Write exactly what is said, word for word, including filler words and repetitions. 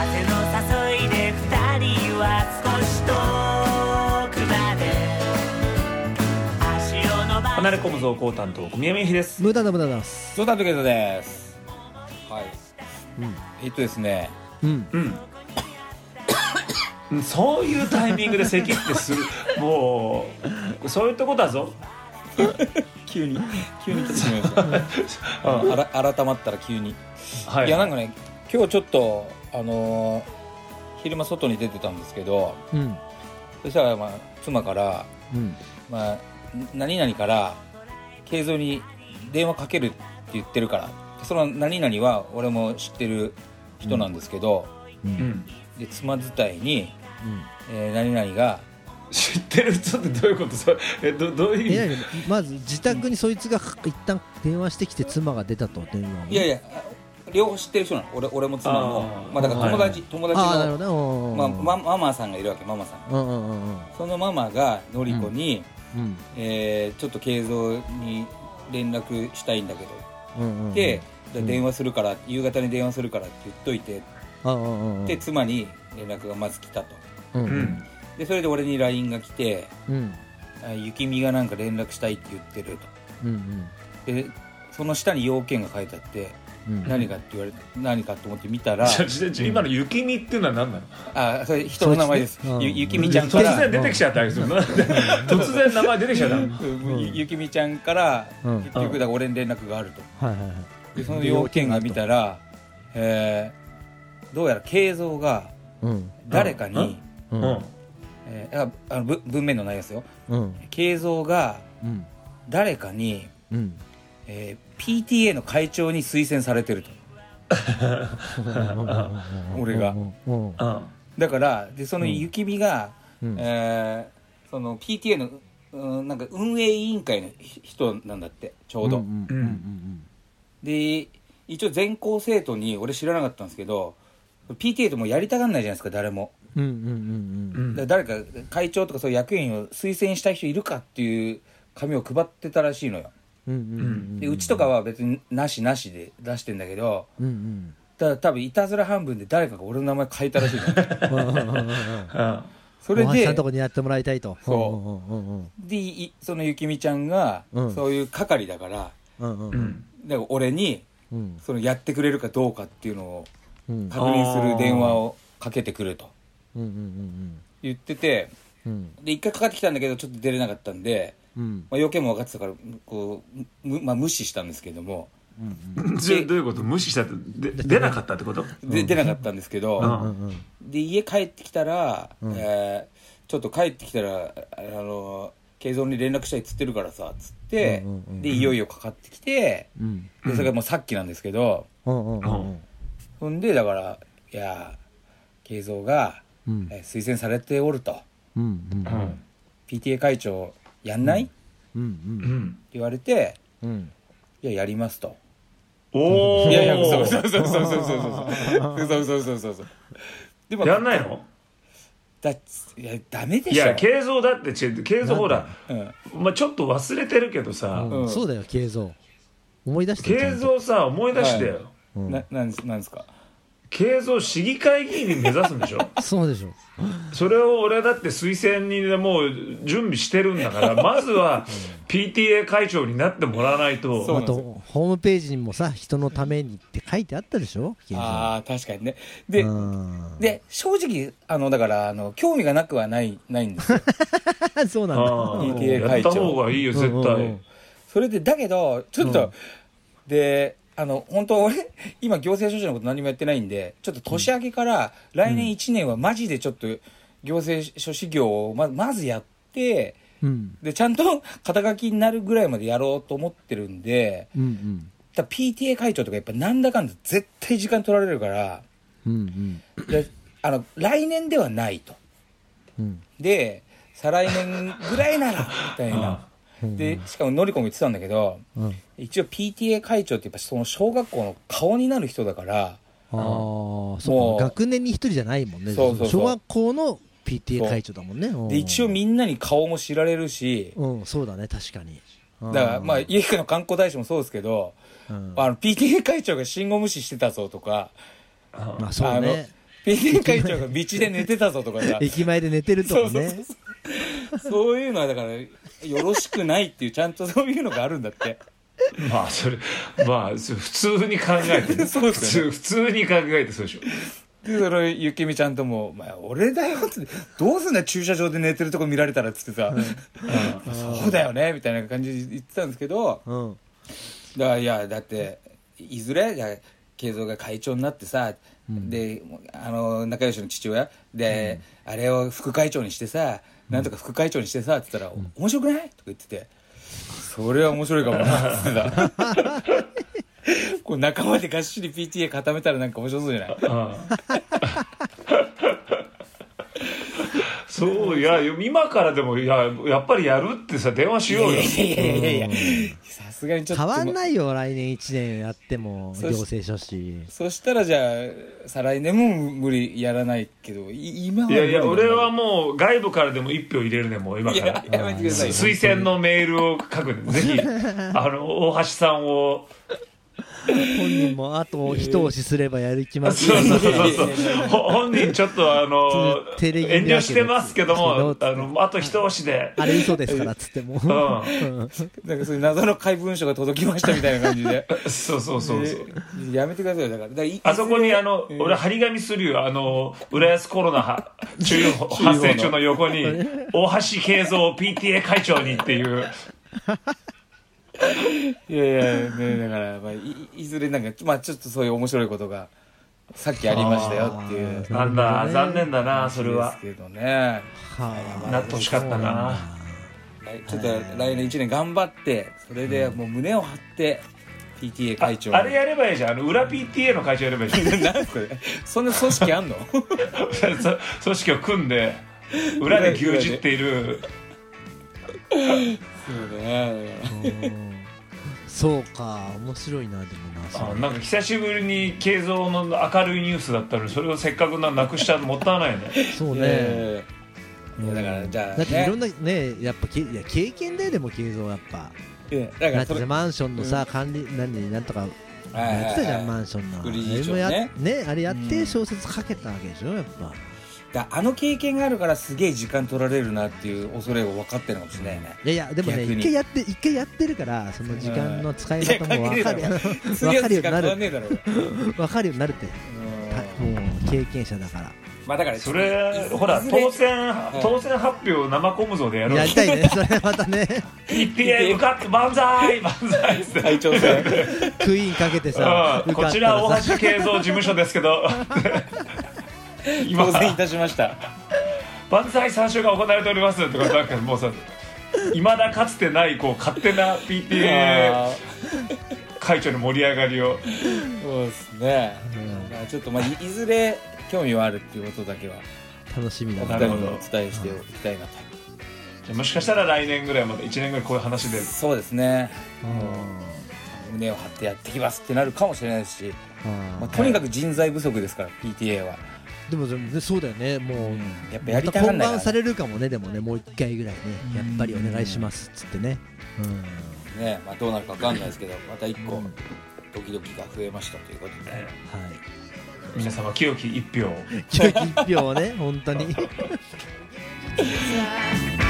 風の誘いで二人は少し遠くまで足を伸ばす。 離れ込む増行担当小宮山由比です。 無駄だ無駄だす。 ゾタペケトです。はい、 うん、 えっとですねうんうん、そういうタイミングで咳ってするもうそういうとこだぞ急に急に来てしまいましたあのあら改まったら急に、はい、いやなんかね今日ちょっとあのー、昼間外に出てたんですけど、うん、そしたら、まあ、妻から、うんまあ、何々から慶三に電話かけるって言ってるから、その何々は俺も知ってる人なんですけど、うん、で妻伝いに、うんえー、何々が知ってる人ってどういうこと？それえ ど, どういう意味？ まず自宅にそいつが一旦電話してきて妻が出たと電話を。 いやいや両方知ってる人なの。 俺, 俺も妻もまあ、だから友達、はい、友達の、まあ、マ, ママさんがいるわけ。ママさん、うんうんうん、そのママがのりこに、うんうんえー、ちょっと慶三に連絡したいんだけど、うんうんうん、で電話するから、うん、夕方に電話するからって言っといて、うんうんうん、で妻に連絡がまず来たと、うんうん、でそれで俺に ライン が来て、うん、ゆきみがなんか連絡したいって言ってると、うんうん、でその下に要件が書いてあって、うん、何かって言われて何かと思って見たら今のゆきみっていうのは何なの？ あ、それ人の名前です。ゆ, ゆきみちゃんから突然出てきちゃったんですよ突然名前出てきちゃった、うん、 ゆ, ゆきみちゃんから、うん、結局だから俺に連絡があると、うんはいはいはい、でその要件が見たら、えー、どうやら慶三が誰かに、うんうんえー、あの文面の内容ですよ、うん、慶三が誰かに、うんえー、ピーティーエー の会長に推薦されてると俺がだからでそのゆきみが、うんえー、その ピーティーエー の、うん、なんか運営委員会の人なんだってちょうど、うんうんうん、で一応全校生徒に俺知らなかったんですけど ピーティーエー ってもうやりたがんないじゃないですか誰も、うんうんうんうん、だ誰か会長とかそういう役員を推薦したい人いるかっていう紙を配ってたらしいのよ。うんうんうん、でうちとかは別になしなしで出してんだけど、うんうん、ただ多分いたずら半分で誰かが俺の名前書いたらしいのそれでちゃんとこにやってもらいたいとそうでそのゆきみちゃんが、うん、そういう係だから、うんうん、だから俺に、うん、そのやってくれるかどうかっていうのを確認する電話をかけてくれと言ってて、うん、で一回かかってきたんだけどちょっと出れなかったんでうんまあ、要件も分かってたからこう、まあ、無視したんですけども、 うんうん、でどういうこと？無視したってで出なかったってこと？ で出なかったんですけど、うん、で家帰ってきたら、うんえー、ちょっと帰ってきたらあの慶三に連絡したいっつってるからさっつって、うんうんうん、でいよいよかかってきて、うん、でそれがもうさっきなんですけど、うんうんうん、そんでだからいや慶三が、うんえー、推薦されておると、うんうんうん、ピーティーエー 会長やんない、うんうんうん、って言われて、うん、いややりますと。 おお。 いやいやそうそうそうそうそうそうそうそうそうそうそう。 でもやんないの？ だいやダメでしょ。 いや慶三だって慶三ほら、うんまあ、ちょっと忘れてるけどさ、 うん、そうだよ慶三思い出して慶三さ思い出してよ、はいうん、ななんですなんですか。 慶三市議会議員に目指すんでしょそうでしょ。 それを俺だって推薦にもう準備してるんだからまずは ピーティーエー 会長になってもらわないと。 あとホームページにもさ人のためにって書いてあったでしょ。 ああ確かにね。でで正直あのだからあの興味がなくはないないんですよそうなんだ。 ピーティーエー 会長やった方がいいよ絶対、うんうんうん、 それでだけどちょっと、うん、であの本当俺今行政書士のこと何もやってないんでちょっと年明けから来年いちねんはマジでちょっと行政書士業をまず、まずやって、うん、でちゃんと肩書きになるぐらいまでやろうと思ってるんで、うんうん、だ ピーティーエー 会長とかやっぱなんだかんだ絶対時間取られるから、うんうん、であの来年ではないと、うん、で再来年ぐらいならみたいなでしかものりこも言ってたんだけど、うん、一応 ピーティーエー 会長ってやっぱその小学校の顔になる人だから、 あもうそう学年に一人じゃないもんね。そうそうそう小学校の ピーティーエー 会長だもんね。 で一応みんなに顔も知られるし、 うん、そうだね確かに。 だからまあ家福の観光大使もそうですけど、うん、あの ピーティーエー 会長が信号無視してたぞとか、 まあそうね、 ピーティー 会長が道で寝てたぞとかさ駅前で寝てるとかねそうそうそうそうそういうのはだからよろしくないっていうちゃんとそういうのがあるんだってまあそれまあ普通に考えてそうですよね普通普通に考えてそうでしょ。 でそれゆきみちゃんとも「まあ、俺だよ」って「どうすんだよ駐車場で寝てるとこ見られたら」っつってさ「うん、そうだよね」みたいな感じで言ってたんですけど、 うん、 だからいやだっていずれじゃ慶三が会長になってさ、うん、であの仲良しの父親で、うん、あれを副会長にしてさ、うん、なんとか副会長にしてさって言ったら「うん、面白くない?」とか言ってて「それは面白いかもな」ってさこう仲間でがっしり ピーティーエー 固めたらなんか面白そうじゃない？ そういや今からでもいややっぱりやるってさ電話しようよ。 いやいやいやいやさすがにちょっと変わんないよ来年いちねんやっても行政書士。 そしたらじゃあ再来年も無理やらないけど今はいやいや俺はもう外部からでも一票入れるねもう今から。 いややめてください。 推薦のメールを書くねぜひあの大橋さんを。 本人もあと一押しすればやる気ますよ、ね、そうそうそうそう本人ちょっとあの遠慮してますけどもあのあと一押しであれ嘘ですからっつっても、うん、 なんかそういう謎の怪文書が届きましたみたいな感じでそうそうそうそうやめてくださいだからだからあそこにあの、えー、俺張り紙するよあの浦安コロナ中発生中の横に大橋慶三 ピーティーエー 会長にっていういやいや、ね、だから、まあ、い, いずれなんか、まあ、ちょっとそういう面白いことがさっきありましたよっていうなんだ、ね、残念だなそれはですけどね、 はあ、なってほしかったなちょっと来年いちねん頑張ってそれでもう胸を張って ピーティーエー 会長あ, あれやればいいじゃんあの裏 ピーティーエー の会長やればいいじゃん何これそんな組織あんの組織を組んで裏で牛耳っているそうねそうか面白いなでもなあなんか久しぶりに慶三の明るいニュースだったのにそれをせっかくななくしちゃうのもったいないよねそうね、 えー、いやだからじゃあ、ね、 だっていろんなねやっぱけいや経験ででも慶三やっぱだからそれマンションのさ、うん、管理何なんとかやってたじゃんマンションのあれもやねねあれやって小説書けたわけでしょやっぱだあの経験があるからすげえ時間取られるなっていう恐れを分かってるかもしれないね。 いやいやでもね一回やって一回やってるからその時間の使い方も分かる分かるようになる分かるようになるってもう経験者だから。 まあだからそれほら当選当選発表生コムゾでやろう。 やりたいねそれまたね。 ピーティーエー 受かって万歳万歳って会長選クイーンかけてさこちら大橋慶三事務所ですけど。 当選いたしました万歳三唱が行われておりますとかなんかもうさいまだかつてないこう勝手な ピーティーエー 会長の盛り上がりをそうですね、うんまあ、ちょっとまあ い, いずれ興味はあるっていうことだけは楽しみだなお二人にお伝えしておきたいなと。 じゃもしかしたら来年ぐらいまでいちねんぐらいこういう話でそうですね、うん、胸を張ってやってきますってなるかもしれないですし、まあ、とにかく人材不足ですから ピーティーエー は。 でもそうだよねもう、うん、 やっぱやりたがんないから、ね、 また懇願されるかもねでもねもう一回ぐらいねやっぱりお願いしますっつってね、 うんねまあ、どうなるか分かんないですけどまた一個ドキドキが増えましたということで、はい、 皆様清き一票清き一票をね本当に